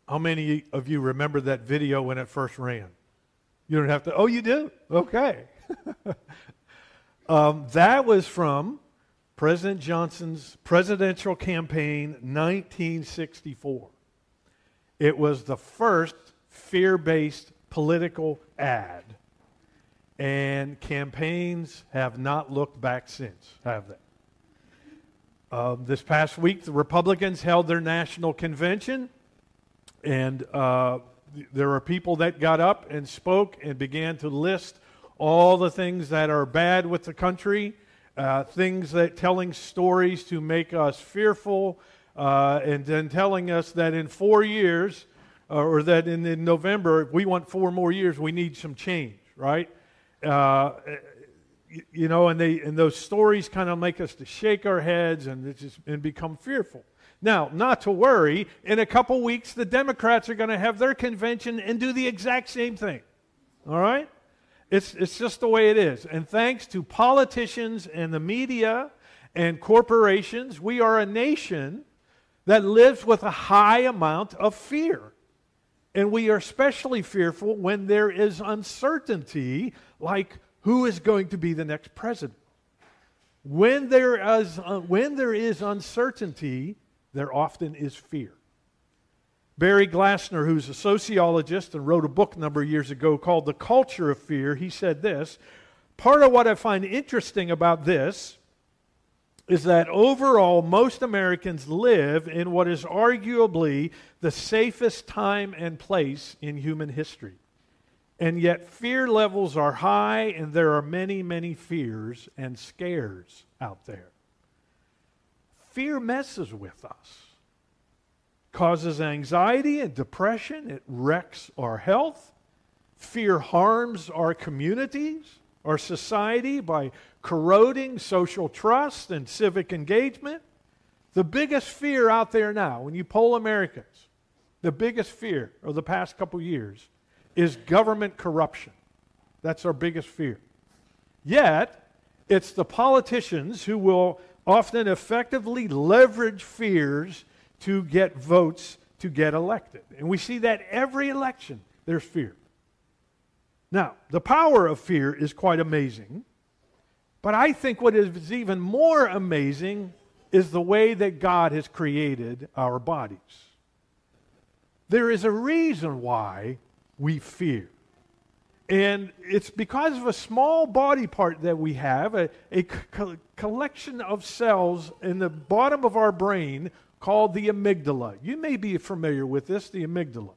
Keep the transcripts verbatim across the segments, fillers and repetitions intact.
How many of you remember that video when it first ran? You don't have to, oh, you do? Okay. um, that was from President Johnson's presidential campaign, nineteen sixty-four. It was the first fear-based political ad. And campaigns have not looked back since, have they? Uh, this past week, the Republicans held their national convention, and uh, th- there are people that got up and spoke and began to list all the things that are bad with the country, uh, things that telling stories to make us fearful, uh, and then telling us that in four years, uh, or that in, in November, if we want four more years, we need some change, right? Uh, You know, and they and those stories kind of make us to shake our heads and just and become fearful. Now, not to worry, in a couple weeks, the Democrats are going to have their convention and do the exact same thing. All right? It's it's just the way it is. And thanks to politicians and the media and corporations, we are a nation that lives with a high amount of fear. And we are especially fearful when there is uncertainty, like who is going to be the next president. When there is, uh, when there is uncertainty, there often is fear. Barry Glassner, who's a sociologist and wrote a book a number of years ago called The Culture of Fear, he said this: part of what I find interesting about this is that overall most Americans live in what is arguably the safest time and place in human history. And yet fear levels are high, and there are many, many fears and scares out there. Fear messes with us, causes anxiety and depression. It wrecks our health. Fear harms our communities, our society, by corroding social trust and civic engagement. The biggest fear out there now, when you poll Americans, the biggest fear of the past couple years is government corruption. That's our biggest fear. Yet, it's the politicians who will often effectively leverage fears to get votes to get elected. And we see that every election, there's fear. Now, the power of fear is quite amazing, but I think what is even more amazing is the way that God has created our bodies. There is a reason why we fear. And it's because of a small body part that we have, a, a co- collection of cells in the bottom of our brain called the amygdala. You may be familiar with this, the amygdala.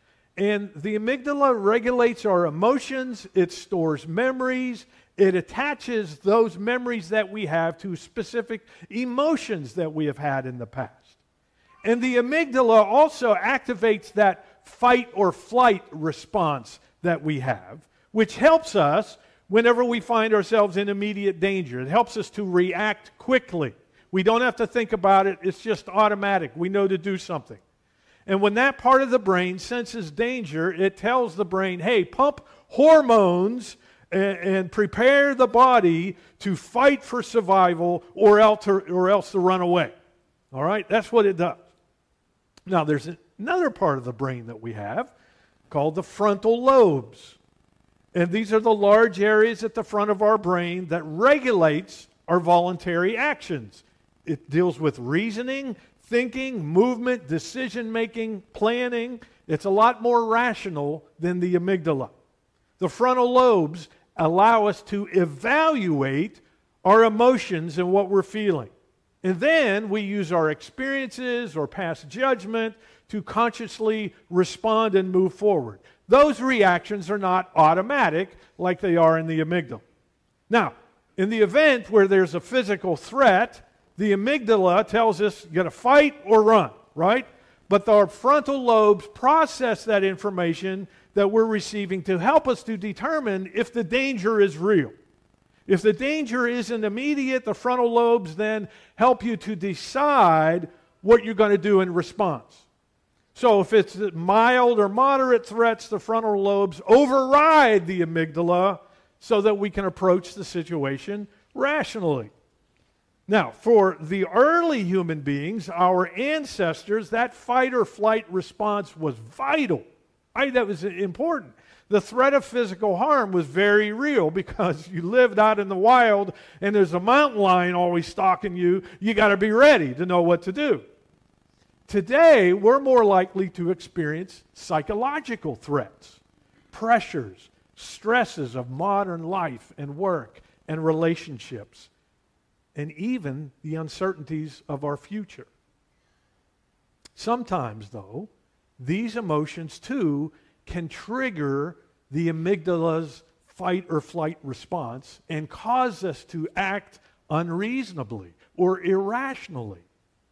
And the amygdala regulates our emotions, it stores memories, it attaches those memories that we have to specific emotions that we have had in the past. And the amygdala also activates that fight or flight response that we have, which helps us whenever we find ourselves in immediate danger. It helps us to react quickly. We don't have to think about it. It's just automatic. We know to do something. And when that part of the brain senses danger, it tells the brain, hey, pump hormones and, and prepare the body to fight for survival or else to, or else to run away. All right? That's what it does. Now, there's another part of the brain that we have called the frontal lobes. And these are the large areas at the front of our brain that regulates our voluntary actions. It deals with reasoning, thinking, movement, decision-making, planning. It's a lot more rational than the amygdala. The frontal lobes allow us to evaluate our emotions and what we're feeling. And then we use our experiences or past judgment to consciously respond and move forward. Those reactions are not automatic like they are in the amygdala. Now, in the event where there's a physical threat, the amygdala tells us you got to fight or run, right? But our frontal lobes process that information that we're receiving to help us to determine if the danger is real. If the danger isn't immediate, the frontal lobes then help you to decide what you're going to do in response. So if it's mild or moderate threats, the frontal lobes override the amygdala so that we can approach the situation rationally. Now, for the early human beings, our ancestors, that fight or flight response was vital. Right? That was important. The threat of physical harm was very real because you lived out in the wild and there's a mountain lion always stalking you. You got to be ready to know what to do. Today, we're more likely to experience psychological threats, pressures, stresses of modern life and work and relationships, and even the uncertainties of our future. Sometimes, though, these emotions, too, can trigger the amygdala's fight or flight response and cause us to act unreasonably or irrationally.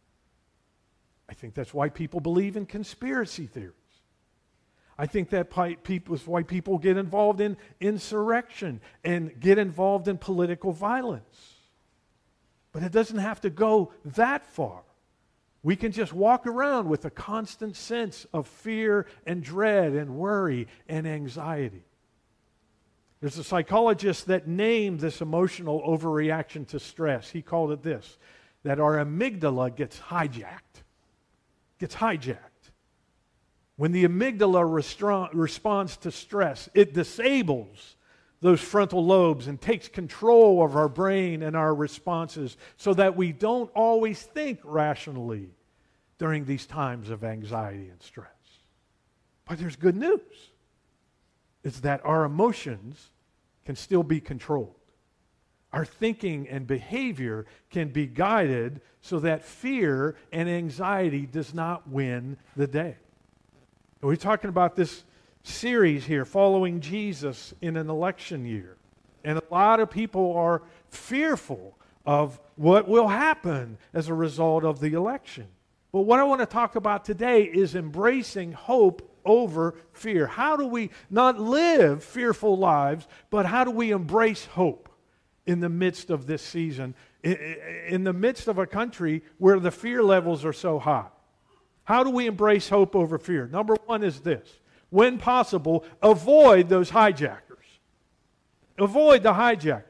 I think that's why people believe in conspiracy theories. I think that people is why people get involved in insurrection and get involved in political violence. But it doesn't have to go that far. We can just walk around with a constant sense of fear and dread and worry and anxiety. There's a psychologist that named this emotional overreaction to stress. He called it this, that our amygdala gets hijacked. Gets hijacked. When the amygdala restro- responds to stress, it disables those frontal lobes and takes control of our brain and our responses so that we don't always think rationally during these times of anxiety and stress. But there's good news. It's that our emotions can still be controlled. Our thinking and behavior can be guided so that fear and anxiety does not win the day. And we're talking about this series here, following Jesus in an election year. And a lot of people are fearful of what will happen as a result of the election. But what I want to talk about today is embracing hope over fear. How do we not live fearful lives, but how do we embrace hope in the midst of this season, in the midst of a country where the fear levels are so high? How do we embrace hope over fear? Number one is this. When possible, avoid those hijackers. Avoid the hijackers.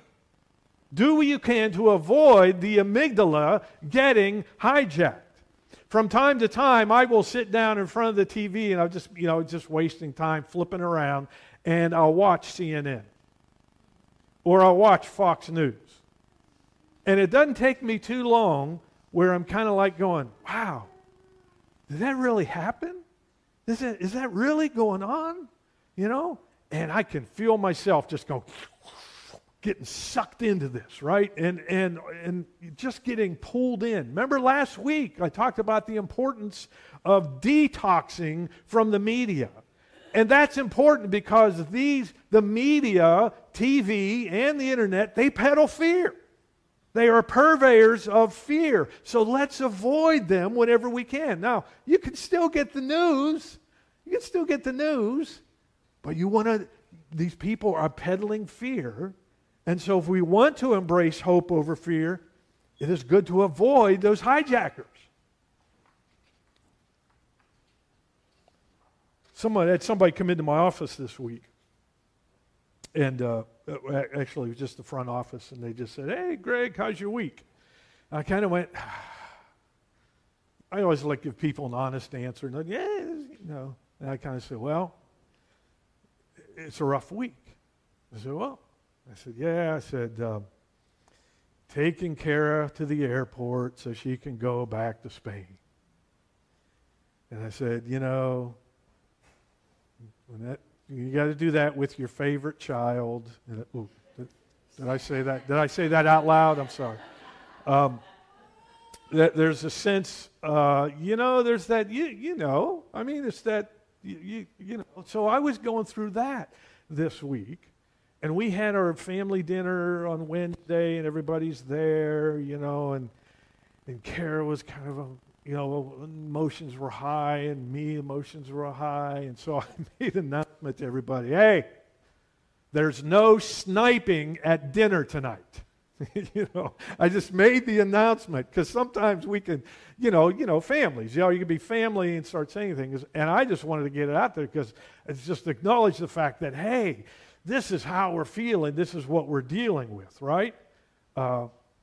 Do what you can to avoid the amygdala getting hijacked. From time to time, I will sit down in front of the T V and I'm just, you know, just wasting time flipping around, and I'll watch C N N. Or I'll watch Fox News. And it doesn't take me too long where I'm kind of like going, wow, did that really happen? Is that, is that really going on? You know? And I can feel myself just go, getting sucked into this, right? And, and, and just getting pulled in. Remember last week I talked about the importance of detoxing from the media. And that's important because these, the media, T V, and the internet, they peddle fear. They are purveyors of fear. So let's avoid them whenever we can. Now, you can still get the news. You can still get the news. But you want to, these people are peddling fear. And so if we want to embrace hope over fear, it is good to avoid those hijackers. Someone had somebody come into my office this week. And uh, actually, it was just the front office, and they just said, "Hey, Greg, how's your week?" And I kind of went, I always like to give people an honest answer. And yeah, you know. And I kind of said, "Well, it's a rough week." I said, "Well," I said, "Yeah." I said, um, "Taking Kara to the airport so she can go back to Spain." And I said, "You know, when that." You got to do that with your favorite child. And, ooh, did, did I say that? Did I say that out loud? I'm sorry. Um, that there's a sense, uh, you know, there's that, you, you know, I mean, it's that, you, you, you know. So I was going through that this week. And we had our family dinner on Wednesday, and everybody's there, you know, and, and Kara was kind of a, you know, emotions were high, and me, emotions were high. And so I made an announcement to everybody, hey, there's no sniping at dinner tonight. you know, I just made the announcement because sometimes we can, you know, you know, families, you know, you can be family and start saying things. And I just wanted to get it out there because it's just acknowledge the fact that, hey, this is how we're feeling. This is what we're dealing with, right? Uh,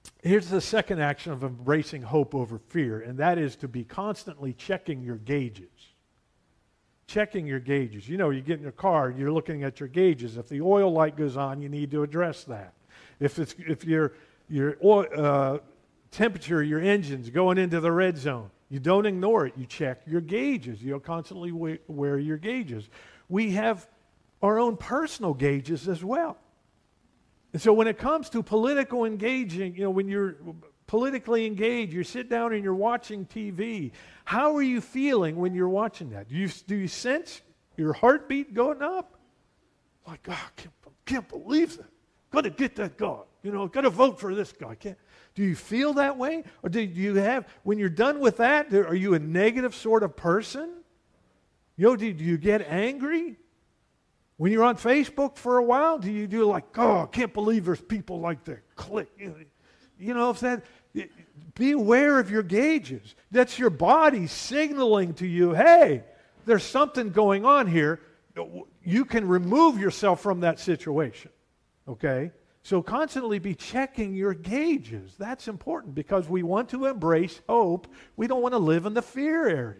here's the second action of embracing hope over fear, and that is to be constantly checking your gauges. Checking your gauges. You know, you get in your car, you're looking at your gauges. If the oil light goes on, you need to address that. If it's if your your oil, uh, temperature, your engine's going into the red zone, you don't ignore it. You check your gauges. You'll constantly weigh, wear your gauges. We have our own personal gauges as well. And so when it comes to political engaging, you know, when you're politically engaged, you sit down and you're watching T V, how are you feeling when you're watching that? Do you, do you sense your heartbeat going up? Like, oh, I can't, can't believe that. Got to get that guy. You know, got to vote for this guy. Can't. Do you feel that way? Or do you have, when you're done with that, are you a negative sort of person? You know, do, do you get angry? When you're on Facebook for a while, do you do like, oh, I can't believe there's people like that. Click. You know, you know if that, be aware of your gauges. That's your body signaling to you, hey, there's something going on here. You can remove yourself from that situation. Okay? So constantly be checking your gauges. That's important because we want to embrace hope. We don't want to live in the fear area.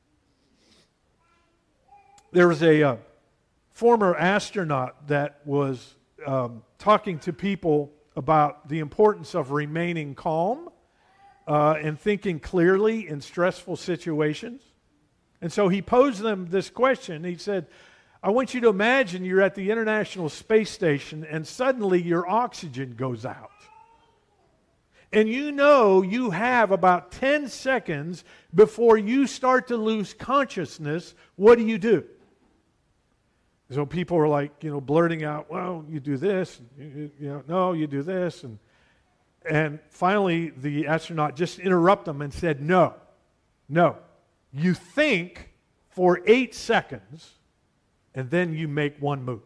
There was a uh, former astronaut that was um, talking to people about the importance of remaining calm uh, and thinking clearly in stressful situations. And so he posed them this question. He said, I want you to imagine you're at the International Space Station and suddenly your oxygen goes out. And you know you have about ten seconds before you start to lose consciousness. What do you do? So people are like, you know, blurting out, well, you do this, you, you know, no, you do this. And, and finally, the astronaut just interrupted them and said, no, no. You think for eight seconds, and then you make one move.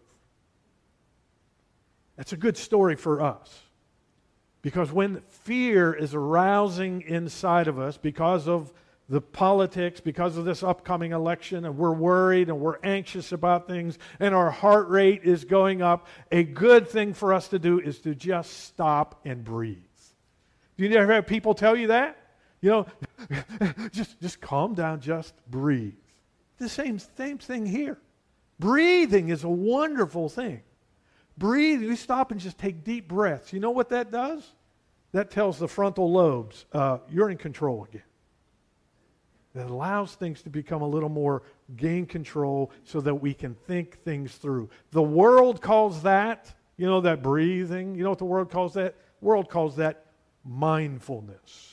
That's a good story for us. Because when fear is arousing inside of us because of the politics, because of this upcoming election, and we're worried and we're anxious about things, and our heart rate is going up, a good thing for us to do is to just stop and breathe. Do you ever have people tell you that? You know, just, just calm down, just breathe. The same, same thing here. Breathing is a wonderful thing. Breathe, you stop and just take deep breaths. You know what that does? That tells the frontal lobes, uh, you're in control again. That allows things to become a little more gain control so that we can think things through. The world calls that, you know, that breathing. You know what the world calls that? The world calls that mindfulness.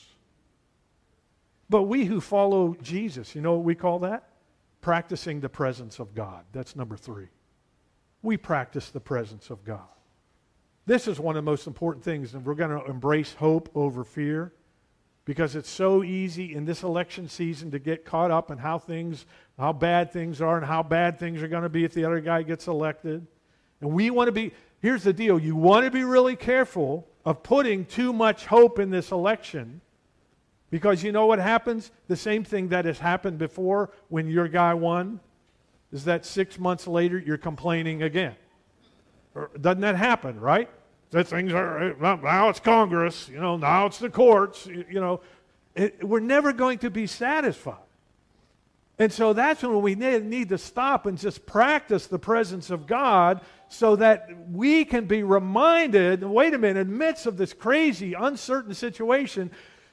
But we who follow Jesus, you know what we call that? Practicing the presence of God. That's number three. We practice the presence of God. This is one of the most important things, and we're going to embrace hope over fear. Because it's so easy in this election season to get caught up in how things, how bad things are and how bad things are going to be if the other guy gets elected. And we want to be, here's the deal, you want to be really careful of putting too much hope in this election because you know what happens? The same thing that has happened before when your guy won is that six months later you're complaining again. Or, doesn't that happen, right? That things are, now it's Congress, you know, now it's the courts, you, you know. It, we're never going to be satisfied. And so that's when we need, need to stop and just practice the presence of God so that we can be reminded, wait a minute, in the midst of this crazy, uncertain situation,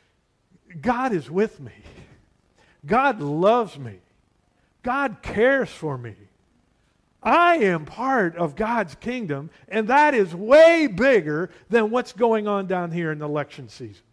God is with me. God loves me. God cares for me. I am part of God's kingdom, and that is way bigger than what's going on down here in the election season.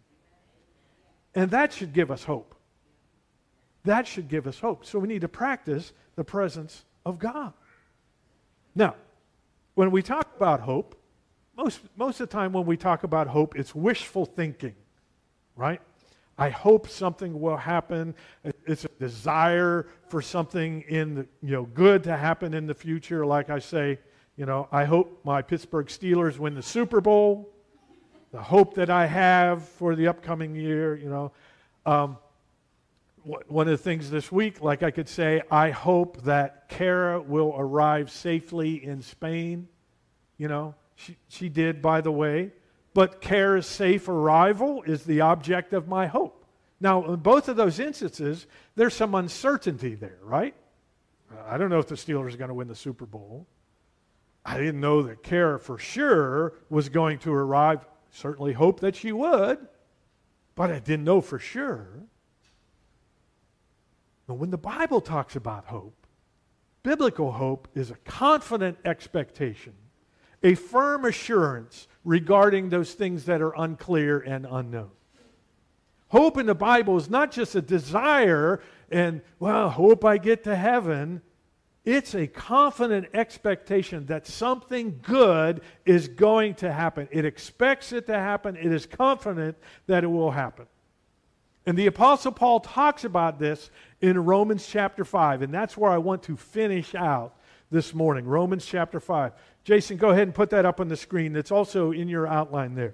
And that should give us hope. That should give us hope. So we need to practice the presence of God. Now, when we talk about hope, most, most of the time when we talk about hope, it's wishful thinking, right? I hope something will happen. It's a desire for something in the, you know, good to happen in the future. Like I say, you know, I hope my Pittsburgh Steelers win the Super Bowl. The hope that I have for the upcoming year, you know. Um, one of the things this week, like I could say, I hope that Kara will arrive safely in Spain. You know, she, she did, by the way. but Kara's safe arrival is the object of my hope. Now, in both of those instances, there's some uncertainty there, right? I don't know if the Steelers are going to win the Super Bowl. I didn't know that Kara for sure was going to arrive. Certainly hope that she would, but I didn't know for sure. But when the Bible talks about hope, biblical hope is a confident expectation, a firm assurance regarding those things that are unclear and unknown. Hope in the Bible is not just a desire and, well, hope I get to heaven. It's a confident expectation that something good is going to happen. It expects it to happen. It is confident that it will happen. And the Apostle Paul talks about this in Romans chapter five, and that's where I want to finish out this morning. Romans chapter five. Jason, go ahead and put that up on the screen. It's also in your outline there.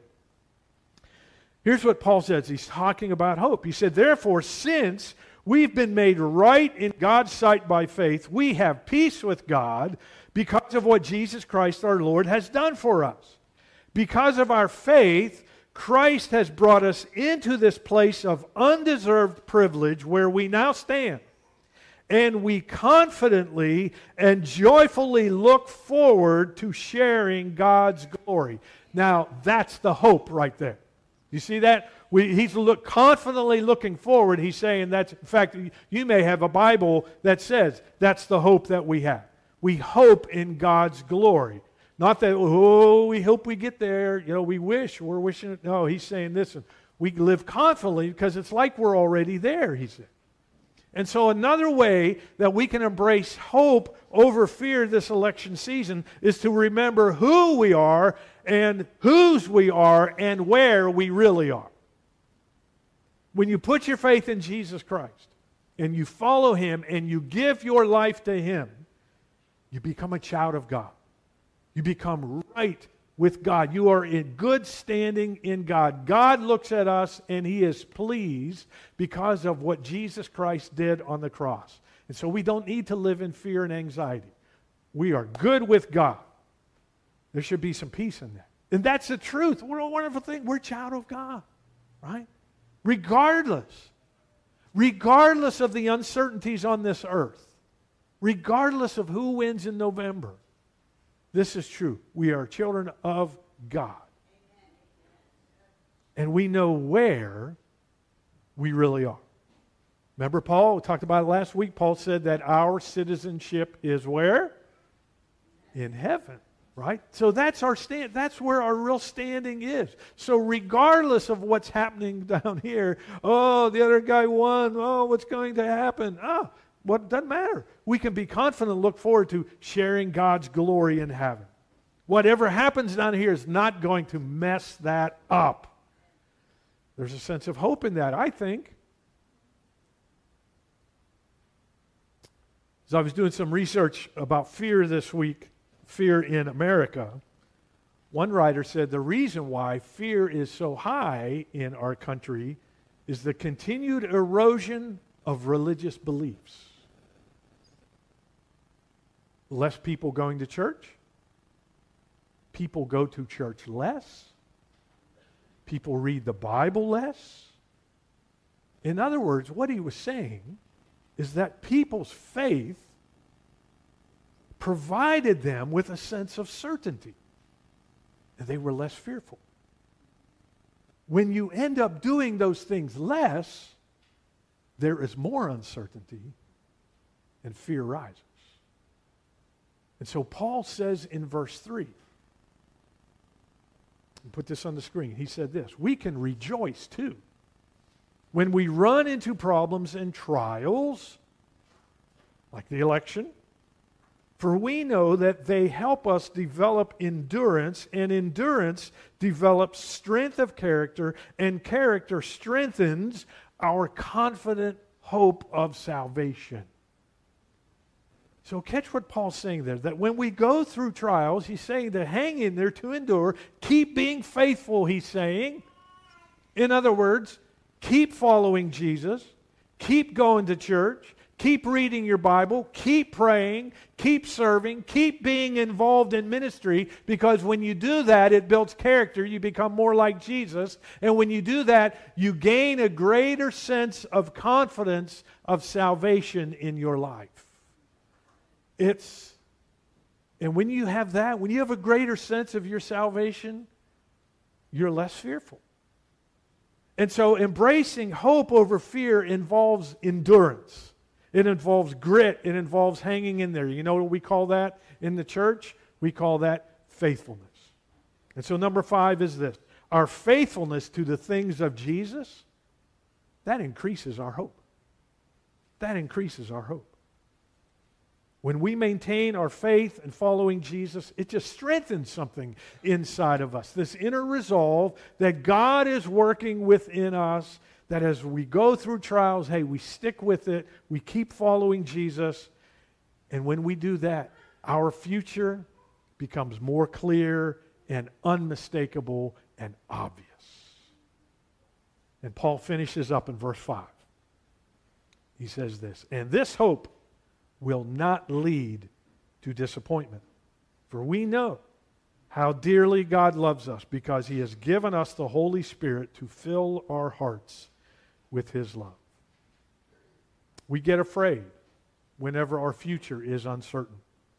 Here's what Paul says. He's talking about hope. He said, therefore, since we've been made right in God's sight by faith, we have peace with God because of what Jesus Christ our Lord has done for us. Because of our faith, Christ has brought us into this place of undeserved privilege where we now stand. And we confidently and joyfully look forward to sharing God's glory. Now, that's the hope right there. You see that? We, he's look, confidently looking forward. He's saying that's, in fact, you may have a Bible that says that's the hope that we have. We hope in God's glory. Not that, oh, we hope we get there. You know, we wish, we're wishing it. No, he's saying this. We live confidently because it's like we're already there, he said. And so another way that we can embrace hope over fear this election season is to remember who we are and whose we are and where we really are. When you put your faith in Jesus Christ and you follow Him and you give your life to Him, you become a child of God. You become right with God. You are in good standing in God. God looks at us and He is pleased because of what Jesus Christ did on the cross. And so we don't need to live in fear and anxiety. We are good with God. There should be some peace in that. And that's the truth. We're a wonderful thing. We're a child of God, right? Regardless, regardless of the uncertainties on this earth, regardless of who wins in November, this is true. We are children of God. And we know where we really are. Remember Paul? We talked about it last week. Paul said that our citizenship is where? In heaven, right? So that's our stand. That's where our real standing is. So regardless of what's happening down here, oh, the other guy won. Oh, what's going to happen? Oh, well, it doesn't matter. We can be confident and look forward to sharing God's glory in heaven. Whatever happens down here is not going to mess that up. There's a sense of hope in that, I think. As I was doing some research about fear this week, fear in America, one writer said the reason why fear is so high in our country is the continued erosion of religious beliefs. Less people going to church. People go to church less. People read the Bible less. In other words, what he was saying is that people's faith provided them with a sense of certainty, and they were less fearful. When you end up doing those things less, there is more uncertainty, and fear rises. And so Paul says in verse three, and put this on the screen, he said this, we can rejoice too when we run into problems and trials, like the election, for we know that they help us develop endurance, and endurance develops strength of character, and character strengthens our confident hope of salvation. So catch what Paul's saying there, that when we go through trials, he's saying to hang in there, to endure, keep being faithful, he's saying. In other words, keep following Jesus, keep going to church, Keep reading your Bible, keep praying, keep serving, keep being involved in ministry, because when you do that, it builds character. You become more like Jesus. And when you do that, you gain a greater sense of confidence of salvation in your life. It's, and when you have that, when you have a greater sense of your salvation, you're less fearful. And so embracing hope over fear involves endurance. It involves grit. It involves hanging in there. You know what we call that in the church? We call that faithfulness. And so number five is this. Our faithfulness to the things of Jesus, that increases our hope. That increases our hope. When we maintain our faith in following Jesus, it just strengthens something inside of us. This inner resolve that God is working within us, that as we go through trials, hey, we stick with it, we keep following Jesus, and when we do that, our future becomes more clear and unmistakable and obvious. And Paul finishes up in verse five. He says this, and this hope will not lead to disappointment, for we know how dearly God loves us, because He has given us the Holy Spirit to fill our hearts with His love. We get afraid whenever our future is uncertain.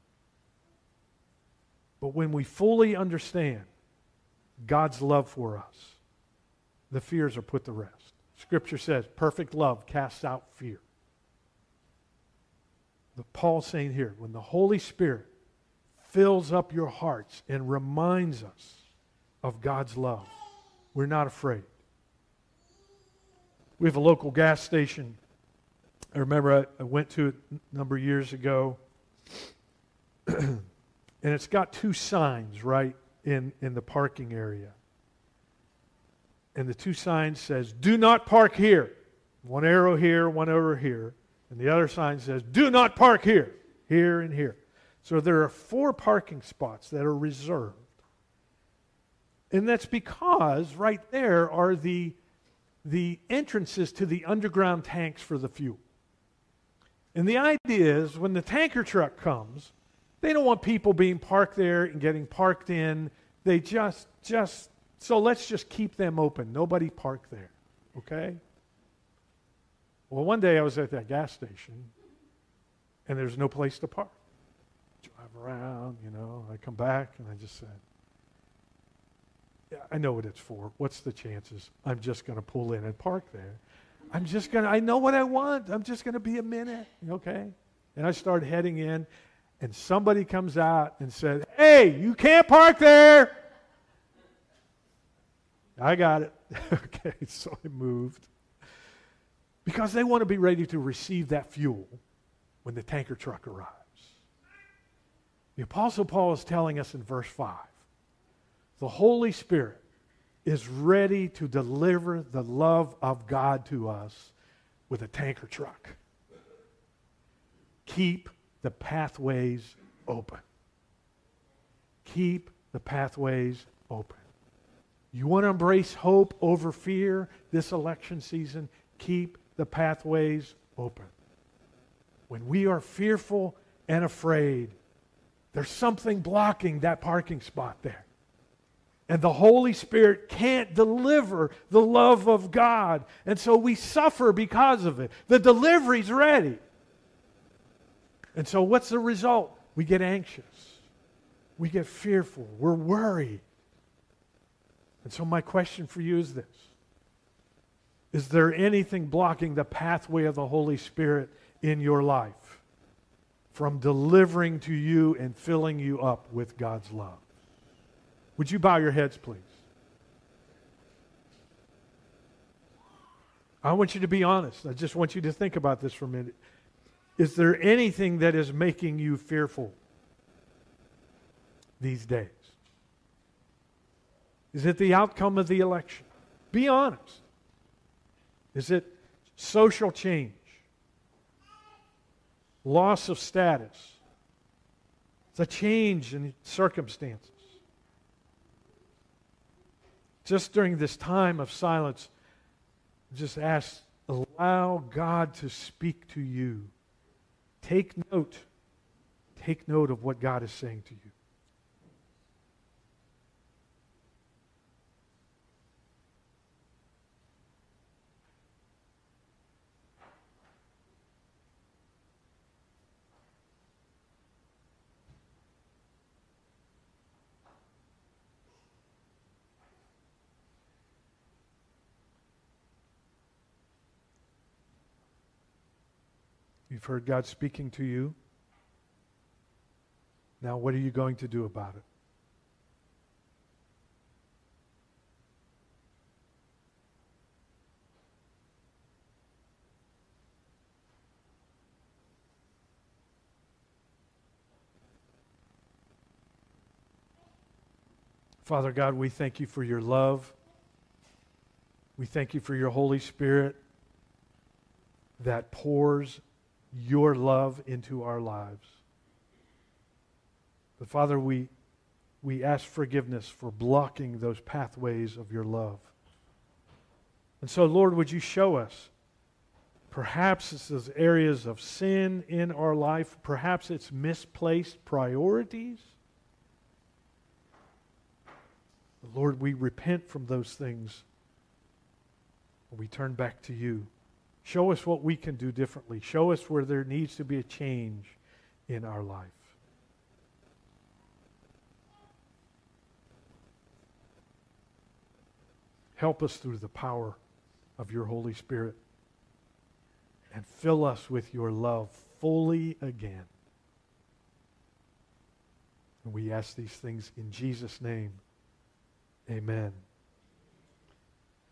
But when we fully understand God's love for us, the fears are put to rest. Scripture says, perfect love casts out fear. But Paul's saying here, when the Holy Spirit fills up your hearts and reminds us of God's love, we're not afraid. We have a local gas station. I remember I, I went to it a number of years ago. And it's got two signs right in, in the parking area. And the two signs says, do not park here. One arrow here, one arrow here. And the other sign says, do not park here, here and here. So there are four parking spots that are reserved. And that's because right there are the the entrances to the underground tanks for the fuel. And the idea is when the tanker truck comes, they don't want people being parked there and getting parked in. They just, just, so let's just keep them open. Nobody park there, okay? Well, one day I was at that gas station and there's no place to park. Drive around, you know, I come back and I just said, yeah, I know what it's for. What's the chances? I'm just going to pull in and park there. I'm just going to, I know what I want. I'm just going to be a minute, okay? And I start heading in, and somebody comes out and says, hey, you can't park there. I got it. Okay, so I moved. Because they want to be ready to receive that fuel when the tanker truck arrives. The Apostle Paul is telling us in verse five, the Holy Spirit is ready to deliver the love of God to us with a tanker truck. Keep the pathways open. Keep the pathways open. You want to embrace hope over fear this election season? Keep the pathways open. When we are fearful and afraid, there's something blocking that parking spot there. And the Holy Spirit can't deliver the love of God. And so we suffer because of it. The delivery's ready. And so what's the result? We get anxious. We get fearful. We're worried. And so my question for you is this. Is there anything blocking the pathway of the Holy Spirit in your life from delivering to you and filling you up with God's love? Would you bow your heads, please? I want you to be honest. I just want you to think about this for a minute. Is there anything that is making you fearful these days? Is it the outcome of the election? Be honest. Is it social change? Loss of status? It's a change in circumstances? Just during this time of silence, just ask, allow God to speak to you Take note. Take note of what God is saying to you. You've heard God speaking to you. Now, what are you going to do about it? Father God, we thank you for your love. We thank you for your Holy Spirit that pours your love into our lives. But Father, we, we ask forgiveness for blocking those pathways of your love. And so, Lord, would you show us? Perhaps it's those areas of sin in our life. Perhaps it's misplaced priorities. But Lord, we repent from those things. We turn back to you. Show us what we can do differently. Show us where there needs to be a change in our life. Help us through the power of your Holy Spirit and fill us with your love fully again. And we ask these things in Jesus' name. Amen.